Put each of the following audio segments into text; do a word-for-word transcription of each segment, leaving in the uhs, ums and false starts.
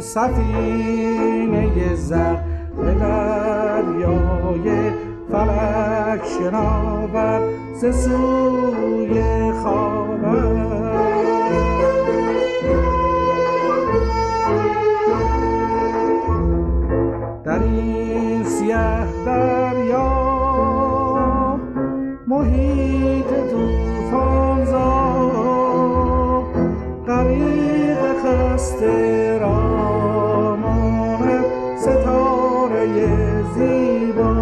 سفینه زر به دریای فلک شناور ز سوی خاور. در این سیه دریا محیط طوفان زا غریق خسته را ماند ستاره زیبا.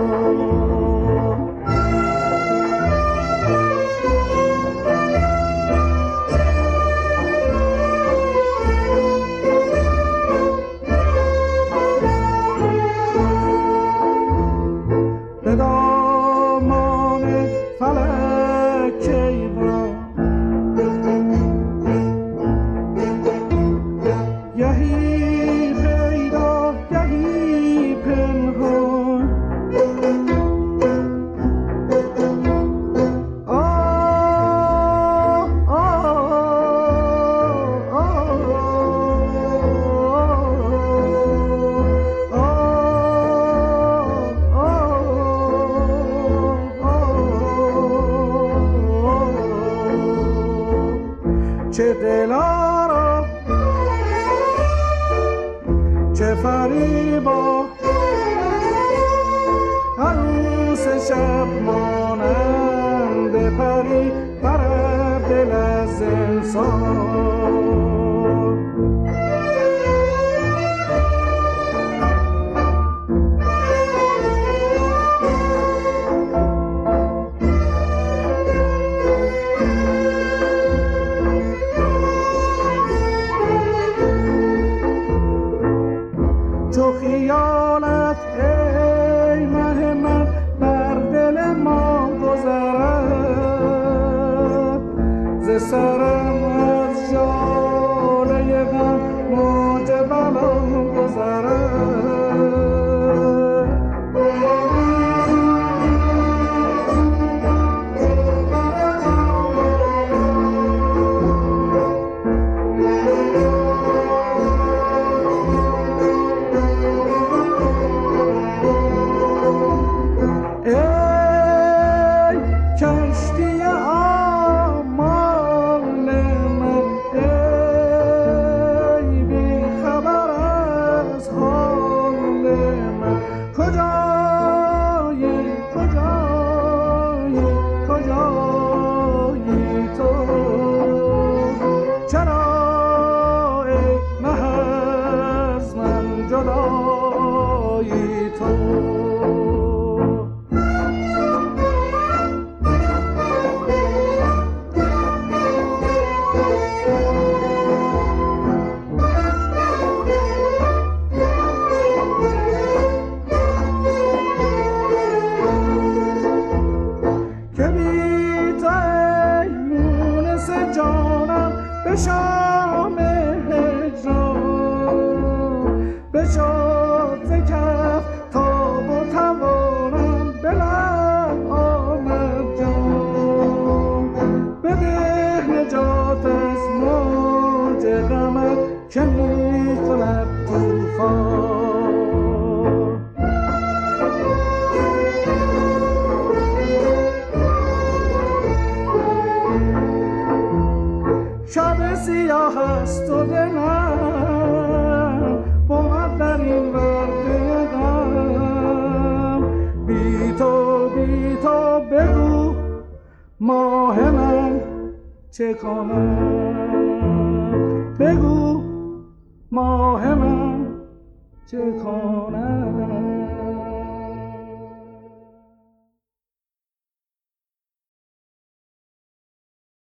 به دامان فلک کیوان گهی پیدا گهی پنهان. آه آه آه چه دلارا چه فریبا عروس شب مانند پری برد دل از انسان. چو خیالت ای مه من بر دل ما گذرد ز سرم از ژاله غم موج بلا گذرد. ای کشتی آمال من ای بی خبر از حال من کجایی کجایی کجایی تو چرا ای مه از من جدایی تو. که بی تو ای مونس جانم به شام هجران بشد ز کف تاب و توانم به لب آمد جان. بده نجات از موج غمت که می کند طوفان. شب سیاه است و دلم بود در این ورده غم. بی تو بی تو بگو ماه من چه کنم. بگو ماه من چه کنم.